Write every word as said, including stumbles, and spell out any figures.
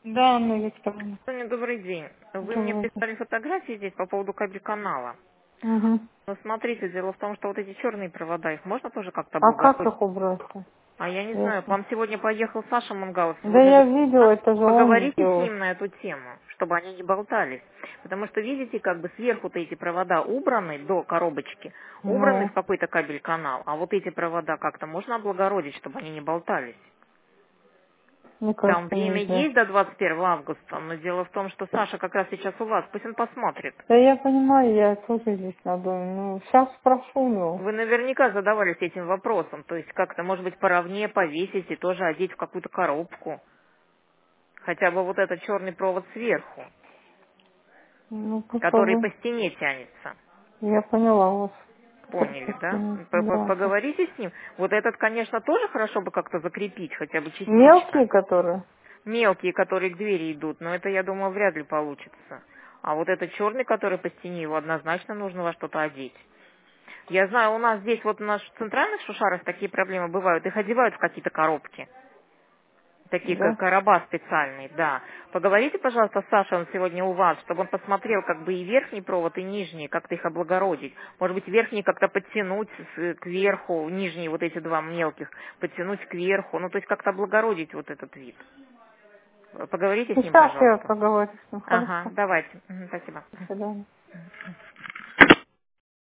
Да, Анна Викторовна. Соня, добрый день. Вы мне Добрый. прислали фотографии здесь по поводу кабель-канала. Угу. Но смотрите, дело в том, что вот эти черные провода, их можно тоже как-то А как облагородить? их убрать-то? А я не знаю, к Если- вам сегодня поехал Саша Мангалов, Да сегодня я же видела, это же он поговорите с сделал. ним на эту тему, чтобы они не болтались. Потому что, видите, как бы сверху-то эти провода убраны до коробочки, убраны Ну, в какой-то кабель-канал, а вот эти провода как-то можно облагородить, чтобы они не болтались. мне Там кажется, время нельзя. есть до двадцать первого августа, но дело в том, что Саша как раз сейчас у вас, пусть он посмотрит. Да я понимаю, я тоже здесь надо. Ну, сейчас спрошу его. Вы наверняка задавались этим вопросом, то есть как-то, может быть, поровнее повесить и тоже одеть в какую-то коробку. Хотя бы вот этот черный провод сверху, Ну, который попробуй. по стене тянется. Я поняла вас. Который Поняли, да? постепенно- П- п- Да. Поговорите с ним. Вот этот, конечно, тоже хорошо бы как-то закрепить, хотя бы частично. Мелкие, которые? Мелкие, которые к двери идут, но это, я думаю, вряд ли получится. А вот этот черный, который по стене, его однозначно нужно во что-то одеть. Я знаю, у нас здесь вот на ш- центральных шушарах такие проблемы бывают. Их одевают в какие-то коробки. Такие как Да. короба специальные, да. Поговорите, пожалуйста, с Сашей, он сегодня у вас, чтобы он посмотрел как бы и верхний провод, и нижний, как-то их облагородить. Может быть, верхний как-то подтянуть с- кверху, нижние вот эти два мелких, подтянуть кверху, ну, то есть как-то облагородить вот этот вид. Поговорите с ним, Сейчас я пожалуйста. поговорю с ним. Ага, Хорошо. давайте. Мгм, спасибо. До свидания.